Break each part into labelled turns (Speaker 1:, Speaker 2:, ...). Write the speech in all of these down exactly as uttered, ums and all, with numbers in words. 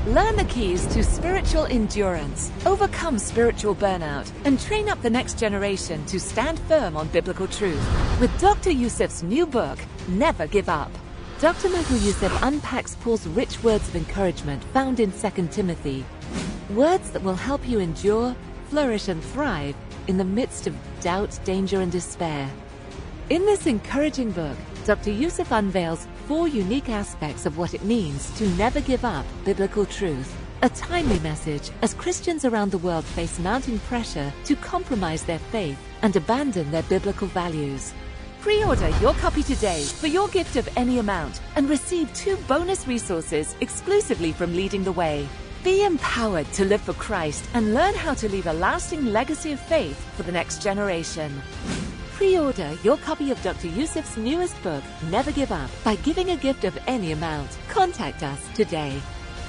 Speaker 1: Learn the keys to spiritual endurance, overcome spiritual burnout, and train up the next generation to stand firm on biblical truth with Doctor Youssef's new book, Never Give Up. Doctor Michael Youssef unpacks Paul's rich words of encouragement found in Second Timothy. Words that will help you endure, flourish, and thrive in the midst of doubt, danger, and despair. In this encouraging book, Doctor Youssef unveils four unique aspects of what it means to never give up biblical truth. A timely message as Christians around the world face mounting pressure to compromise their faith and abandon their biblical values. Pre-order your copy today for your gift of any amount and receive two bonus resources exclusively from Leading the Way. Be empowered to live for Christ and learn how to leave a lasting legacy of faith for the next generation. Pre-order your copy of Doctor Youssef's newest book, Never Give Up, by giving a gift of any amount. Contact us today.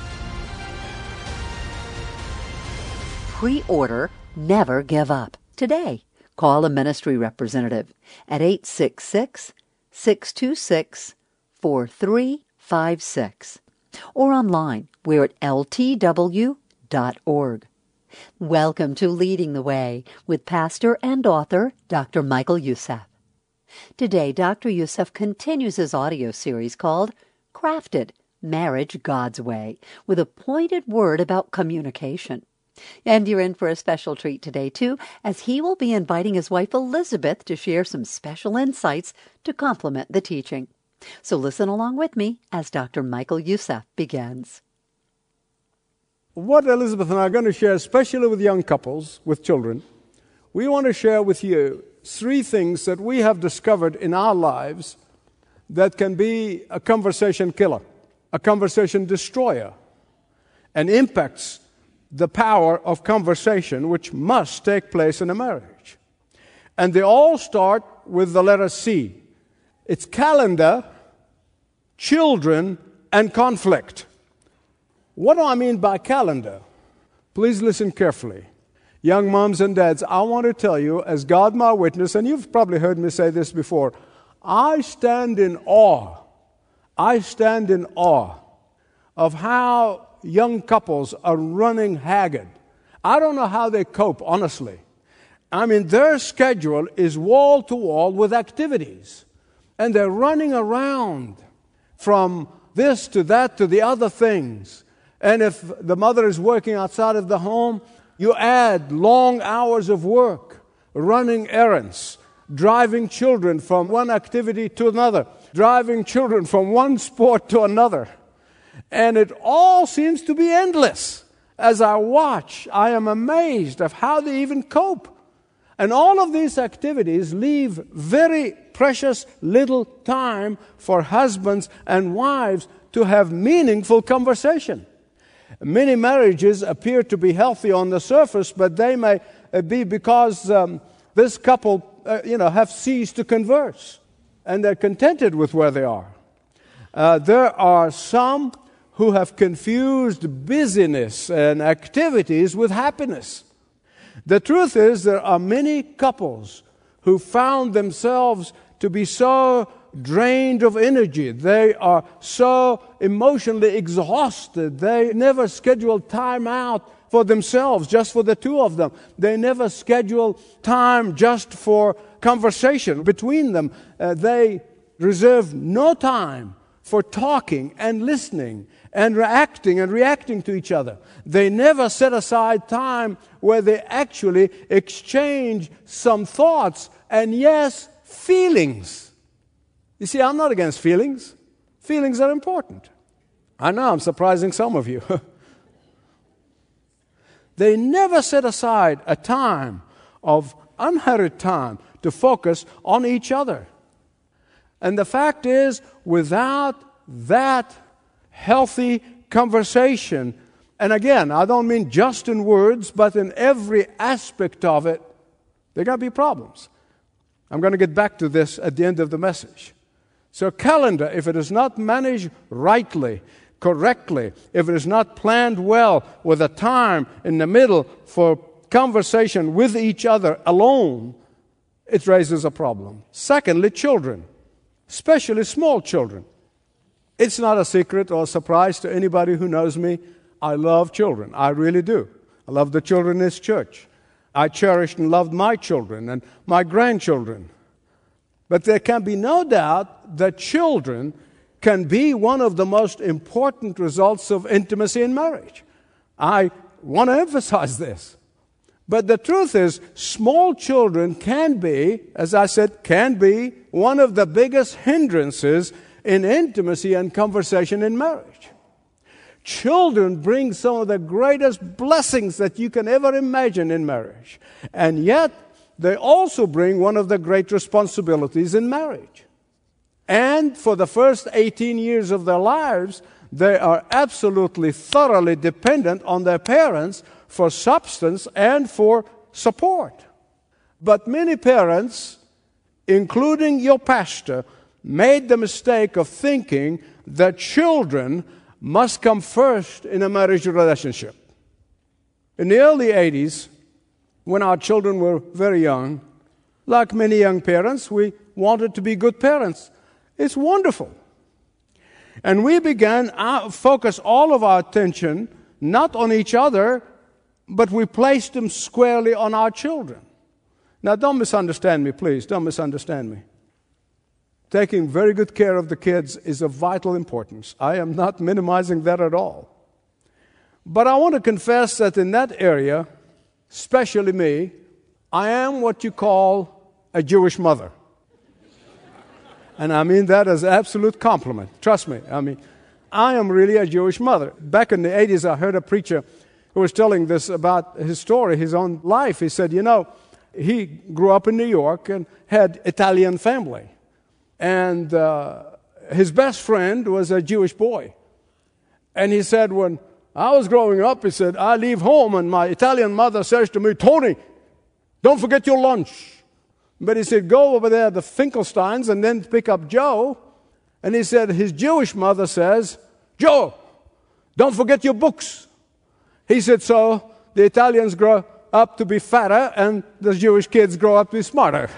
Speaker 2: Pre-order Never Give Up today. Call a ministry representative at eight six six, six two six, four three five six or online. We're at L T W dot org. Welcome to Leading the Way with pastor and author Doctor Michael Youssef. Today, Doctor Youssef continues his audio series called Crafted, Marriage God's Way, with a pointed word about communication. And you're in for a special treat today, too, as he will be inviting his wife Elizabeth to share some special insights to complement the teaching. So listen along with me as Doctor Michael Youssef begins.
Speaker 3: What Elizabeth and I are going to share, especially with young couples, with children, we want to share with you three things that we have discovered in our lives that can be a conversation killer, a conversation destroyer, and impacts the power of conversation which must take place in a marriage. And they all start with the letter C. It's calendar, children, and conflict. What do I mean by calendar? Please listen carefully. Young moms and dads, I want to tell you, as God my witness, and you've probably heard me say this before, I stand in awe, I stand in awe of how young couples are running haggard. I don't know how they cope, honestly. I mean, their schedule is wall to wall with activities, and they're running around from this to that to the other things. And if the mother is working outside of the home, you add long hours of work, running errands, driving children from one activity to another, driving children from one sport to another. And it all seems to be endless. As I watch, I am amazed of how they even cope. And all of these activities leave very precious little time for husbands and wives to have meaningful conversation. Many marriages appear to be healthy on the surface, but they may be because um, this couple, uh, you know, have ceased to converse, and they're contented with where they are. Uh, there are some who have confused busyness and activities with happiness. The truth is, there are many couples who found themselves to be so drained of energy. They are so emotionally exhausted. They never schedule time out for themselves, just for the two of them. They never schedule time just for conversation between them. Uh, they reserve no time for talking and listening and reacting and reacting to each other. They never set aside time where they actually exchange some thoughts and, yes, feelings. You see, I'm not against feelings. Feelings are important. I know I'm surprising some of you. They never set aside a time of unhurried time to focus on each other. And the fact is, without that healthy conversation, and again, I don't mean just in words, but in every aspect of it, there are going to be problems. I'm going to get back to this at the end of the message. So calendar, if it is not managed rightly, correctly, if it is not planned well with a time in the middle for conversation with each other alone, it raises a problem. Secondly, children, especially small children. It's not a secret or a surprise to anybody who knows me. I love children. I really do. I love the children in this church. I cherished and loved my children and my grandchildren. But there can be no doubt that children can be one of the most important results of intimacy in marriage. I want to emphasize this. But the truth is, small children can be, as I said, can be one of the biggest hindrances in intimacy and conversation in marriage. Children bring some of the greatest blessings that you can ever imagine in marriage. And yet, they also bring one of the great responsibilities in marriage. And for the first eighteen years of their lives, they are absolutely thoroughly dependent on their parents for substance and for support. But many parents, including your pastor, made the mistake of thinking that children must come first in a marriage relationship. In the early eighties, when our children were very young, like many young parents, we wanted to be good parents. It's wonderful. And we began to focus all of our attention not on each other, but we placed them squarely on our children. Now, don't misunderstand me, please. Don't misunderstand me. Taking very good care of the kids is of vital importance. I am not minimizing that at all. But I want to confess that in that area, especially me, I am what you call a Jewish mother. And I mean that as an absolute compliment. Trust me. I mean, I am really a Jewish mother. Back in the eighties, I heard a preacher who was telling this about his story, his own life. He said, you know, he grew up in New York and had Italian family. And uh, his best friend was a Jewish boy. And he said, when I was growing up, he said, I leave home and my Italian mother says to me, Tony, don't forget your lunch. But he said, go over there to the Finkelsteins and then pick up Joe. And he said, his Jewish mother says, Joe, don't forget your books. He said, so the Italians grow up to be fatter and the Jewish kids grow up to be smarter.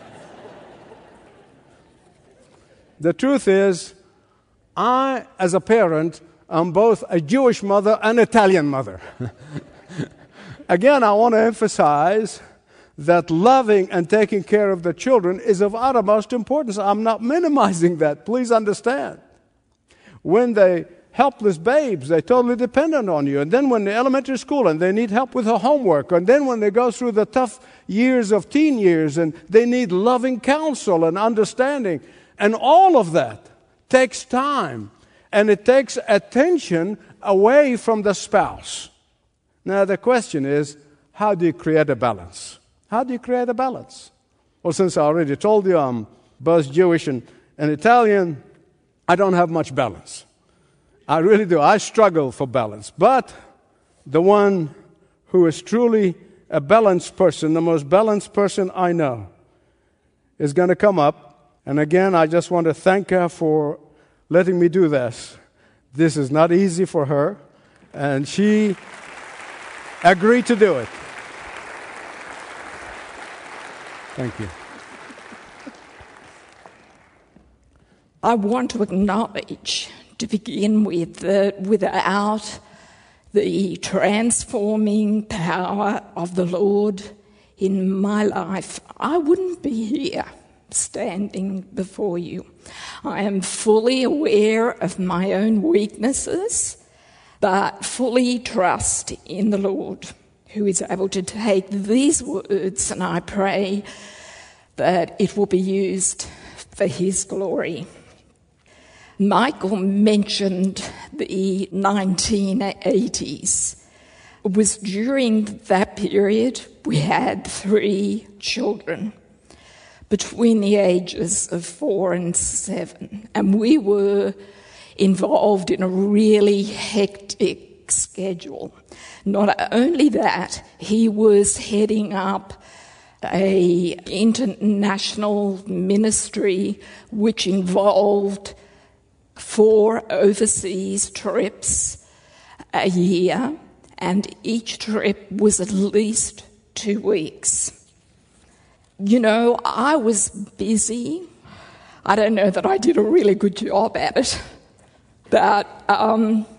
Speaker 3: The truth is, I, as a parent, am both a Jewish mother and Italian mother. Again, I want to emphasize that loving and taking care of the children is of uttermost importance. I'm not minimizing that. Please understand. When they helpless babes, they're totally dependent on you. And then when they're elementary school and they need help with their homework, and then when they go through the tough years of teen years and they need loving counsel and understanding, and all of that takes time, and it takes attention away from the spouse. Now the question is, how do you create a balance? How do you create a balance? Well, since I already told you I'm both Jewish and, and Italian, I don't have much balance. I really do. I struggle for balance. But the one who is truly a balanced person, the most balanced person I know, is going to come up. And again, I just want to thank her for letting me do this. This is not easy for her, and she agreed to do it. Thank you.
Speaker 4: I want to acknowledge, to begin with, that without the transforming power of the Lord in my life, I wouldn't be here standing before you. I am fully aware of my own weaknesses, but fully trust in the Lord, who is able to take these words, and I pray that it will be used for his glory. Michael mentioned the nineteen eighties. It was during that period we had three children between the ages of four and seven, and we were involved in a really hectic schedule. Not only that, he was heading up a international ministry which involved four overseas trips a year, and each trip was at least two weeks. You know, I was busy. I don't know that I did a really good job at it, but um,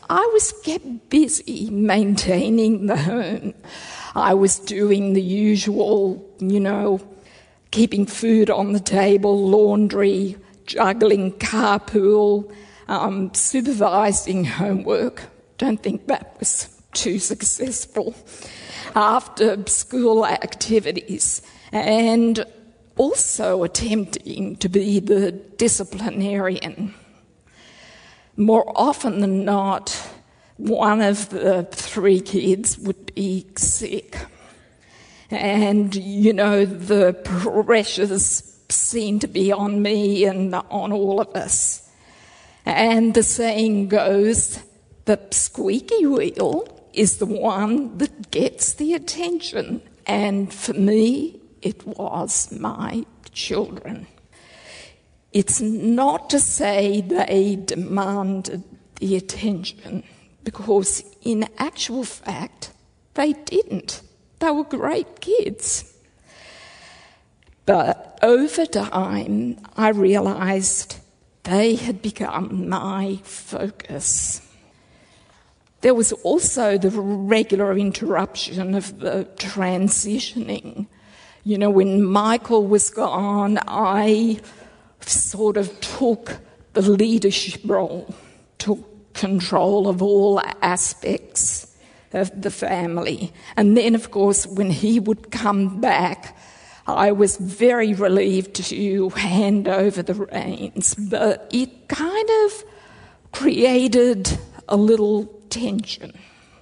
Speaker 4: I was kept busy maintaining the home. I was doing the usual, you know, keeping food on the table, laundry, juggling carpool, um, supervising homework. Don't think that was too successful. After school activities, and also attempting to be the disciplinarian. More often than not, one of the three kids would be sick. And, you know, the pressures seemed to be on me and on all of us. And the saying goes, the squeaky wheel is the one that gets the attention. And for me, it was my children. It's not to say they demanded the attention, because in actual fact, they didn't. They were great kids. But over time, I realised they had become my focus. There was also the regular interruption of the transitioning. You know, when Michael was gone, I sort of took the leadership role, took control of all aspects of the family. And then, of course, when he would come back, I was very relieved to hand over the reins. But it kind of created a little tension.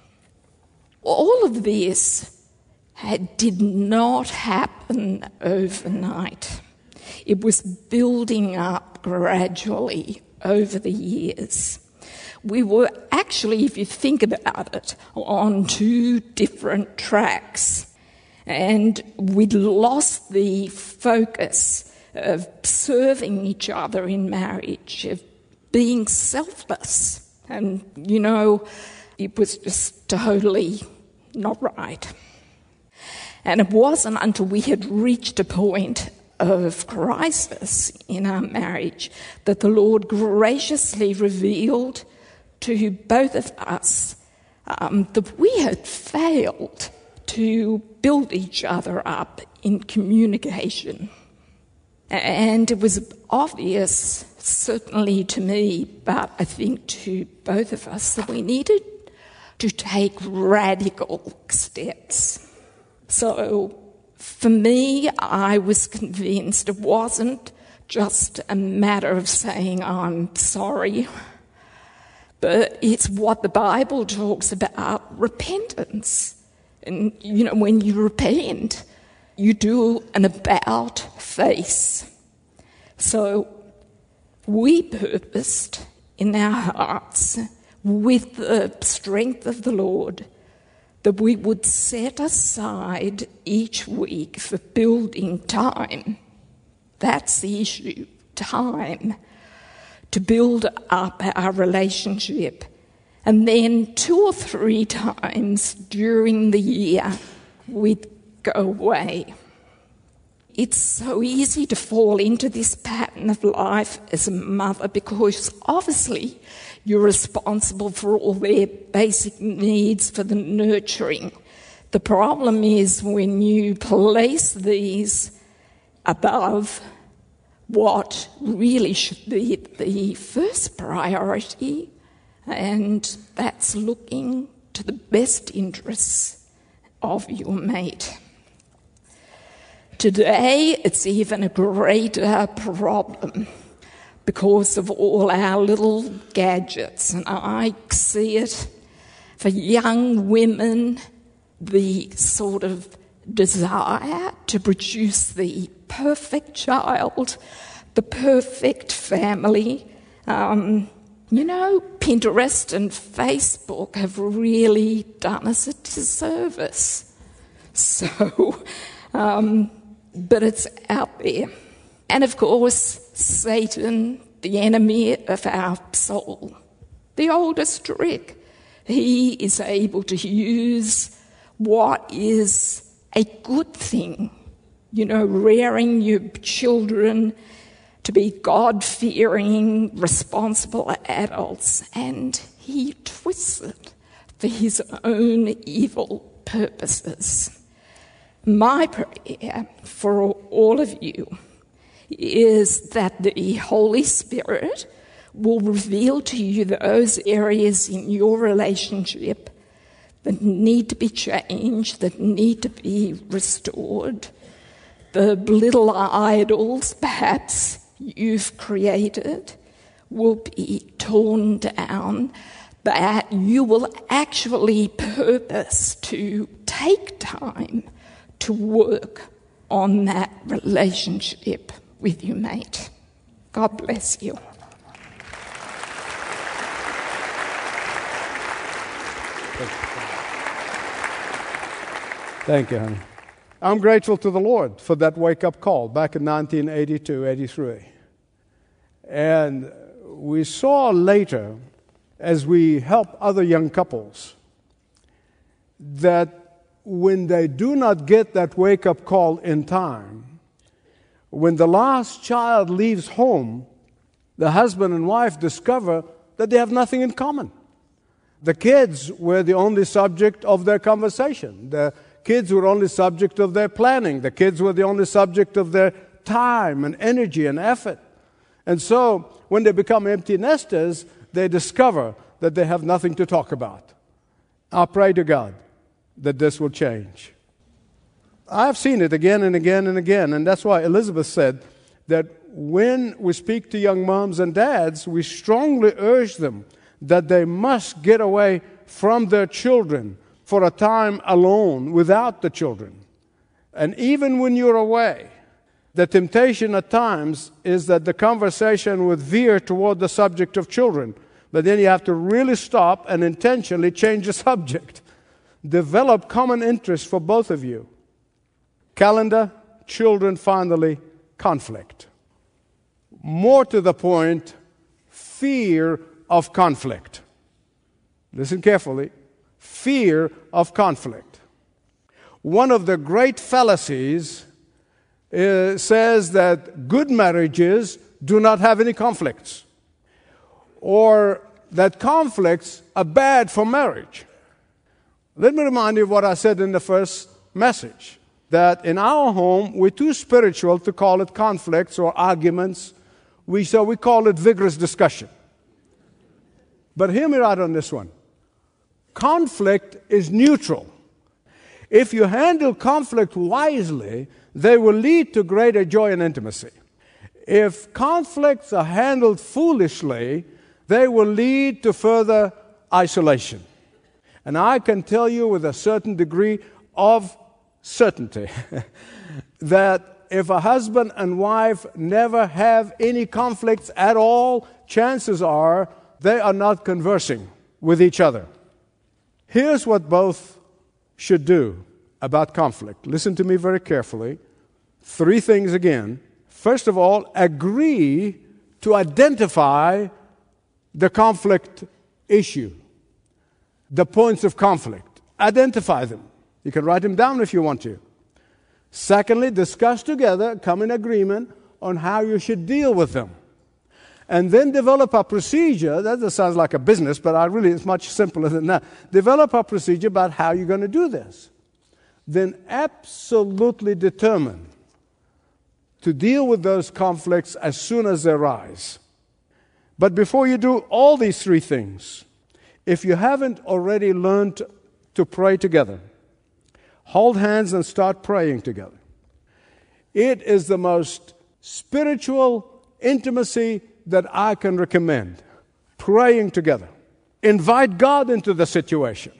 Speaker 4: All of this had, did not happen overnight. It was building up gradually over the years. We were actually, if you think about it, on two different tracks. And we'd lost the focus of serving each other in marriage, of being selfless. And, you know, it was just totally not right. And it wasn't until we had reached a point of crisis in our marriage that the Lord graciously revealed to both of us um, that we had failed to build each other up in communication. And it was obvious, certainly to me, but I think to both of us, that we needed to take radical steps. So for me, I was convinced it wasn't just a matter of saying, I'm sorry, but it's what the Bible talks about, repentance. And, you know, when you repent, you do an about face. So we purposed in our hearts, with the strength of the Lord, that we would set aside each week for building time. That's the issue, time, to build up our relationship. And then two or three times during the year, we'd go away. It's so easy to fall into this pattern of life as a mother, because obviously you're responsible for all their basic needs for the nurturing. The problem is when you place these above what really should be the first priority, and that's looking to the best interests of your mate. Today, it's even a greater problem because of all our little gadgets. And I see it for young women, the sort of desire to produce the perfect child, the perfect family. Um, you know, Pinterest and Facebook have really done us a disservice. So, um, but it's out there. And of course, Satan, the enemy of our soul, the oldest trick, he is able to use what is a good thing, you know, rearing your children to be God-fearing, responsible adults, and he twists it for his own evil purposes. My prayer for all of you is that the Holy Spirit will reveal to you those areas in your relationship that need to be changed, that need to be restored. The little idols, perhaps, you've created will be torn down, that you will actually purpose to take time to work on that relationship with your mate. God bless you.
Speaker 3: Thank you, honey. I'm grateful to the Lord for that wake-up call back in nineteen eighty-two, eighty-three. And we saw later, as we help other young couples, that when they do not get that wake-up call in time, when the last child leaves home, the husband and wife discover that they have nothing in common. The kids were the only subject of their conversation. The kids were only subject of their planning. The kids were the only subject of their time and energy and effort. And so, when they become empty nesters, they discover that they have nothing to talk about. I pray to God that this will change. I've seen it again and again and again, and that's why Elizabeth said that when we speak to young moms and dads, we strongly urge them that they must get away from their children for a time alone without the children. And even when you're away, the temptation at times is that the conversation would veer toward the subject of children. But then you have to really stop and intentionally change the subject. Develop common interests for both of you. Calendar, children, finally, conflict. More to the point, fear of conflict. Listen carefully. Fear of conflict. One of the great fallacies uh, says that good marriages do not have any conflicts, or that conflicts are bad for marriage. Let me remind you of what I said in the first message, that in our home, we're too spiritual to call it conflicts or arguments. We, so we call it vigorous discussion. But hear me right on this one. Conflict is neutral. If you handle conflict wisely, they will lead to greater joy and intimacy. If conflicts are handled foolishly, they will lead to further isolation. And I can tell you with a certain degree of certainty that if a husband and wife never have any conflicts at all, chances are they are not conversing with each other. Here's what both should do about conflict. Listen to me very carefully. Three things again. First of all, agree to identify the conflict issue, the points of conflict. Identify them. You can write them down if you want to. Secondly, discuss together, come in agreement on how you should deal with them. And then develop a procedure. That sounds like a business, but I really, it's much simpler than that. Develop a procedure about how you're going to do this. Then absolutely determine to deal with those conflicts as soon as they arise. But before you do all these three things, if you haven't already learned to pray together, hold hands and start praying together. It is the most spiritual intimacy that I can recommend. Praying together. Invite God into the situation.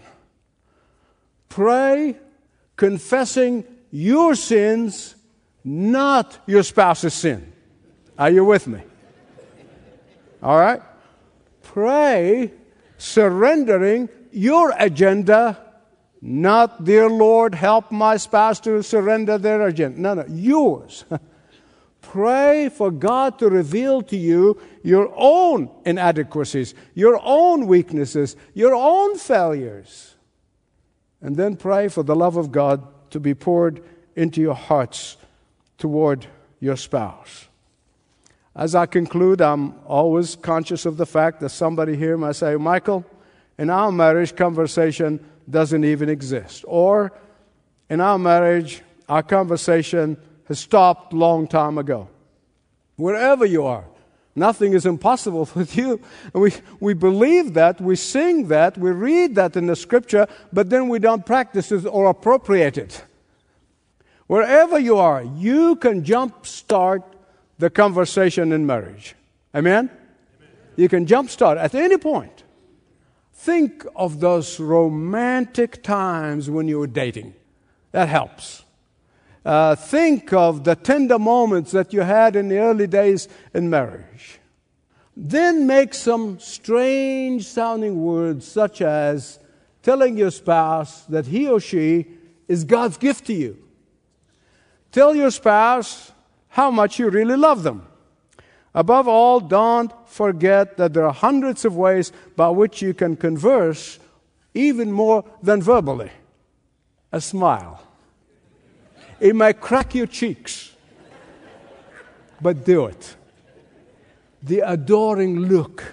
Speaker 3: Pray confessing your sins, not your spouse's sin. Are you with me? All right? Pray surrendering your agenda, not, dear Lord, help my spouse to surrender their agenda. No, no, yours. Pray for God to reveal to you your own inadequacies, your own weaknesses, your own failures. And then pray for the love of God to be poured into your hearts toward your spouse. As I conclude, I'm always conscious of the fact that somebody here might say, Michael, in our marriage, conversation doesn't even exist. Or in our marriage, our conversation has stopped long time ago. Wherever you are, nothing is impossible with you. And we, we believe that, we sing that, we read that in the Scripture, but then we don't practice it or appropriate it. Wherever you are, you can jumpstart the conversation in marriage. Amen? Amen? You can jumpstart at any point. Think of those romantic times when you were dating. That helps. Uh, think of the tender moments that you had in the early days in marriage. Then make some strange sounding words such as telling your spouse that he or she is God's gift to you. Tell your spouse how much you really love them. Above all, don't forget that there are hundreds of ways by which you can converse even more than verbally. A smile. It might crack your cheeks, but do it. The adoring look.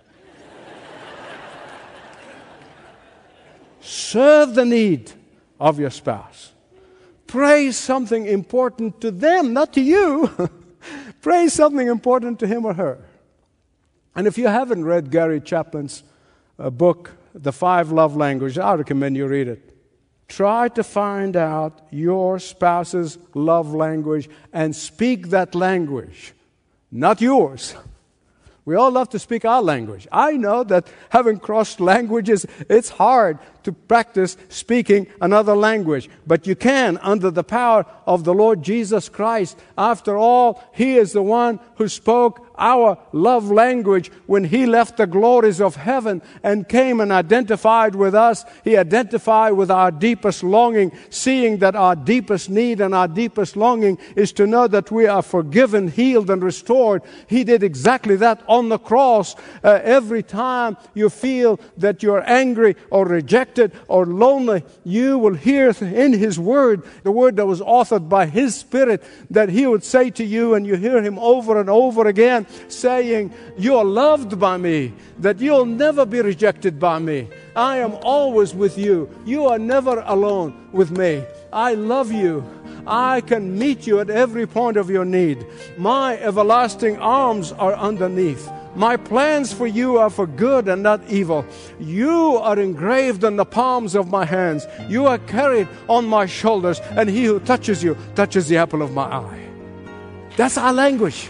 Speaker 3: Serve the need of your spouse. Pray something important to them, not to you. Pray something important to him or her. And if you haven't read Gary Chapman's uh, book, The Five Love Languages, I recommend you read it. Try to find out your spouse's love language and speak that language, not yours. We all love to speak our language. I know that having crossed languages, it's hard to practice speaking another language. But you can under the power of the Lord Jesus Christ. After all, He is the one who spoke our love language when He left the glories of heaven and came and identified with us. He identified with our deepest longing, seeing that our deepest need and our deepest longing is to know that we are forgiven, healed, and restored. He did exactly that on the cross. Uh, every time you feel that you're angry or rejected or lonely, you will hear in His Word, the Word that was authored by His Spirit, that He would say to you, and you hear Him over and over again, saying, you are loved by me, that you'll never be rejected by me. I am always with you. You are never alone with me. I love you. I can meet you at every point of your need. My everlasting arms are underneath. My plans for you are for good and not evil. You are engraved on the palms of my hands. You are carried on my shoulders, and he who touches you touches the apple of my eye. That's our language.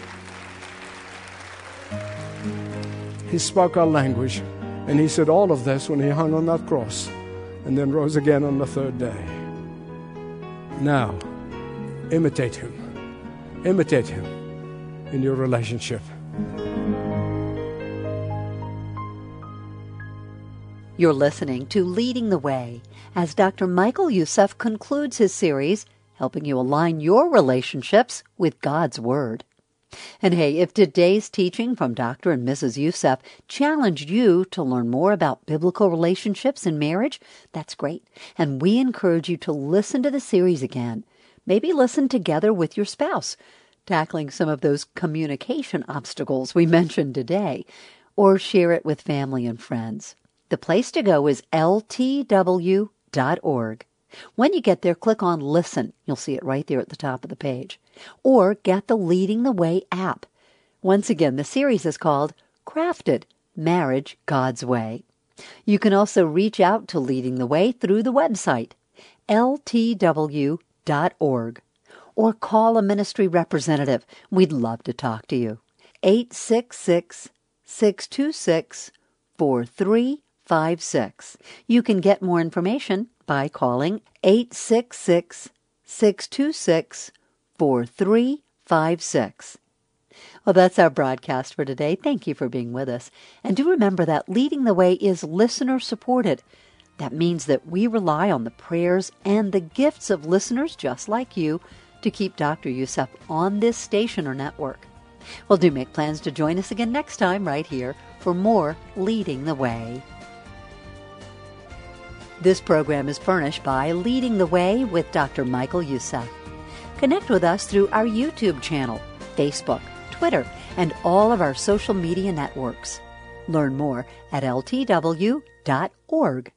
Speaker 3: He spoke our language, and He said all of this when He hung on that cross and then rose again on the third day. Now, imitate Him. Imitate Him in your relationship.
Speaker 2: You're listening to Leading the Way as Doctor Michael Youssef concludes his series, helping you align your relationships with God's Word. And hey, if today's teaching from Doctor and Missus Youssef challenged you to learn more about biblical relationships in marriage, that's great. And we encourage you to listen to the series again. Maybe listen together with your spouse, tackling some of those communication obstacles we mentioned today, or share it with family and friends. The place to go is L T W dot org. When you get there, click on Listen. You'll see it right there at the top of the page. Or get the Leading the Way app. Once again, the series is called Crafted, Marriage God's Way. You can also reach out to Leading the Way through the website, L T W dot org. Or call a ministry representative. We'd love to talk to you. eight six six, six two six, four three five six. You can get more information by calling eight six six, six two six, four three five six. Well, that's our broadcast for today. Thank you for being with us. And do remember that Leading the Way is listener-supported. That means that we rely on the prayers and the gifts of listeners just like you to keep Doctor Youssef on this station or network. Well, do make plans to join us again next time right here for more Leading the Way. This program is furnished by Leading the Way with Doctor Michael Youssef. Connect with us through our YouTube channel, Facebook, Twitter, and all of our social media networks. Learn more at L T W dot org.